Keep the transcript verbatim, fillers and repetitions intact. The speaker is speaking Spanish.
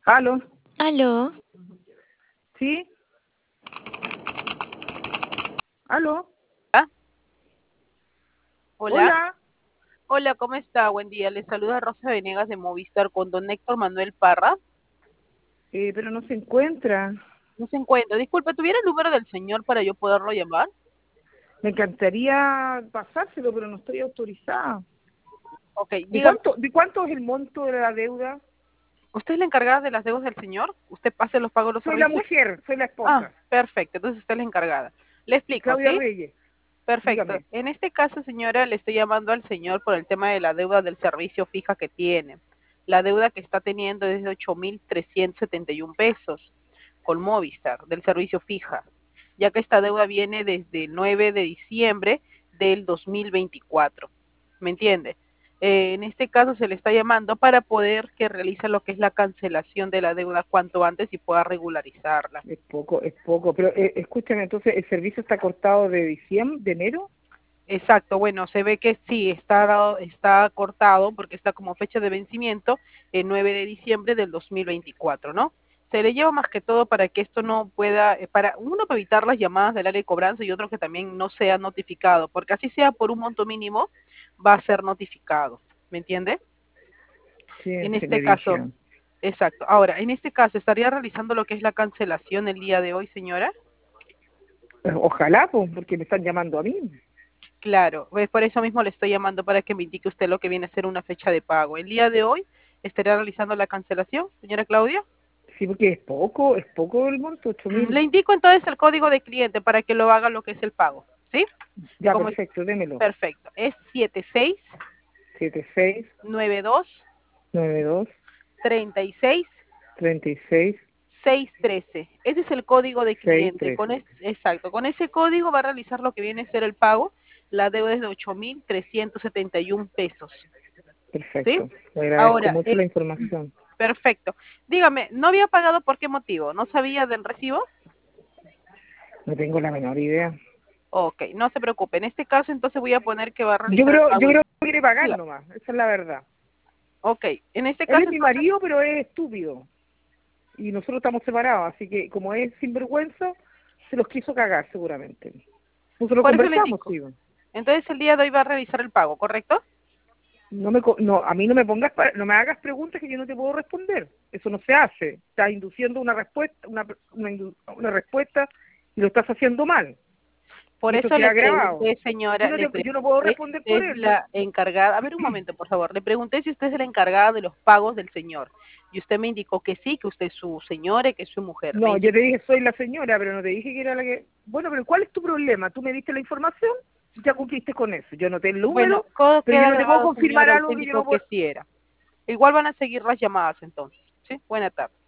¿Aló? ¿Aló? ¿Sí? ¿Aló? ¿Ah? Hola, Hola. hola, ¿cómo está? Buen día. Le saluda Rosa Venegas de Movistar con don Héctor Manuel Parra. Eh, pero no se encuentra. No se encuentra. Disculpe, ¿tuviera el número del señor para yo poderlo llamar? Me encantaría pasárselo, pero no estoy autorizada. Ok, ¿De dígame, cuánto, de cuánto es el monto de la deuda? ¿usted es la encargada de las deudas del señor? ¿Usted pase los pagos de los Soy la servicios? mujer, soy la Ah, esposa. perfecto, entonces usted es la encargada. Le explico, Claudia ¿sí? Reyes, Perfecto. dígame. En este caso, señora, le estoy llamando al señor por el tema de la deuda del servicio fija que tiene. La deuda que está teniendo es de ocho mil trescientos setenta y uno pesos con Movistar del servicio fija, ya que esta deuda viene desde el nueve de diciembre del dos mil veinticuatro. ¿Me entiende? Eh, en este caso se le está llamando para poder que realice lo que es la cancelación de la deuda cuanto antes y pueda regularizarla. Es poco, es poco. Pero eh, escúchame, entonces, ¿el servicio está cortado de diciembre, de enero? Exacto, bueno, se ve que sí, está, dado- está cortado porque está como fecha de vencimiento el nueve de diciembre del dos mil veinticuatro, ¿no? Se le lleva más que todo para que esto no pueda, eh, para uno, para evitar las llamadas del área de cobranza y otro que también no sea notificado, porque así sea por un monto mínimo, va a ser notificado, ¿me entiende? Sí, En se me este caso, dijeron. exacto. Ahora, en este caso, ¿estaría realizando lo que es la cancelación el día de hoy, señora? Ojalá, pues, porque me están llamando a mí. Claro, pues por eso mismo le estoy llamando para que me indique usted lo que viene a ser una fecha de pago. El día de hoy estaría realizando la cancelación, señora Claudia. Sí, porque es poco, es poco el monto, ocho Mm, Le mil. indico entonces el código de cliente para que lo haga lo que es el pago, ¿sí? Ya, Como es perfecto, démelo. perfecto. Es siete seis Siete seis nueve dos nueve dos treinta y seis treinta y seis seis trece. Ese es el código de seis cliente. Con trece. es, exacto, con ese código va a realizar lo que viene a ser el pago. La deuda es de ocho mil trescientos setenta y uno pesos, ¿sí? Perfecto. Le agradezco Ahora, mucho eh, la información. perfecto. Dígame, ¿no había pagado por qué motivo? ¿No sabía del recibo? No tengo la menor idea. Ok, no se preocupe. En este caso, entonces voy a poner que va a Yo realizar el creo, yo pago. creo que quiere pagar Diga. nomás. Esa es la verdad. Ok, en este Él es caso, mi entonces, marido, pero es estúpido. Y nosotros estamos separados. Así que, como es sinvergüenza, se los quiso cagar seguramente. Nosotros por eso le conversamos, indico. sí. Entonces, el día de hoy va a realizar el pago, ¿correcto? No me, co- no, a mí no me pongas, pa- no me hagas preguntas que yo no te puedo responder. Eso no se hace. Estás induciendo una respuesta, una, una, indu- una respuesta y lo estás haciendo mal. Por Y eso eso queda le grabado. pregunté, Yo señora, no, le te- yo no puedo pregunté si responder usted por es él. la encargada. A ver, un momento, por favor. Le pregunté si usted es la encargada de los pagos del señor. Y usted me indicó que sí, que usted es su señora y que es su mujer. Me No, yo te indicó. dije soy la señora, pero no te dije que era la que... Bueno, pero ¿cuál es tu problema? Tú me diste la información, ya cumpliste con eso. Yo noté el Bueno, número, todo pero yo queda no te puedo grabado, confirmar señora. Usted algo que yo indicó no que puedo... sí era. Igual van a seguir las llamadas entonces. ¿Sí? Buena tarde.